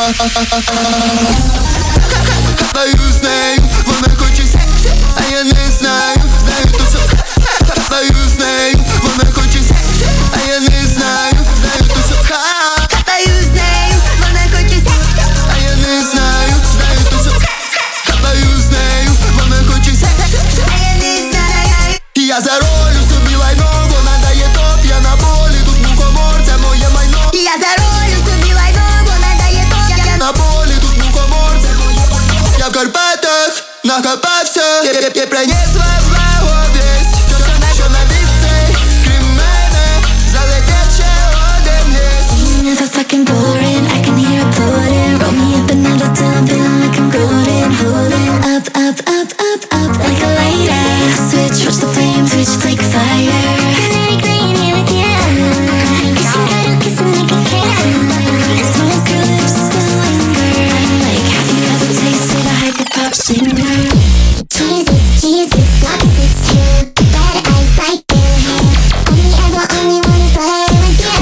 Хапаю з нею, вона хоче секс, а я не знаю, знаю то що. Хапаю з нею, вона хоче секс, а я не знаю, знаю то що. Хапаю з нею, вона хоче секс, а я не знаю, знаю то що. Хапаю з нею, вона хоче секс, а я не знаю. Я за ролю собі лайно, вона дає топ, я на болі, тут мухомор, це моє майно. Я за ролю собі лайно, вона дає топ, я на болі, тут мухомор, це моє майно. Я в Карпатах накопався, я принесла благовість, що на вівці, крім мене, залетять ще один ліс. Never fucking boring, I can hear it floating. Roll me up another till I'm feeling like I'm golden. Holding up, up, up, up, up like a lighter. Switch, watch the flame twitch like fire. Kinetic green, yeah. Kissing gotta kiss and make it can. And smoke your lips still linger. I'm like, have you ever tasted a hyperpop singer? Jesus, Jesus, got it too. Bad eyes like your hair. Only wanna fly with you.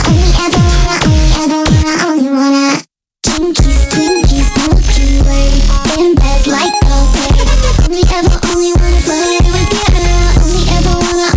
Only wanna. Twinkies, Twinkies, Milky Way. In bed like Coldplay. Only wanna fly with you. Only wanna.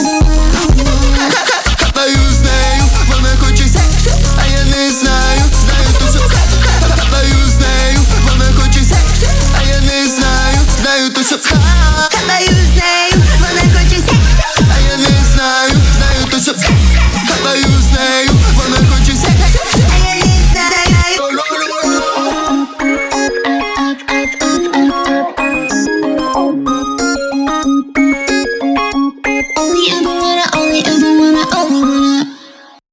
Хапаю з нею, вона хоче секс, а я не знаю, знаю то що. Хапаю з нею, вона хоче секс, а я не знаю, знаю то що. Хапаю з нею, вона хоче секс, а я не знаю, знаю то що. Хапаю з нею, вона хоче секс, а я не знаю. Only ever wanna.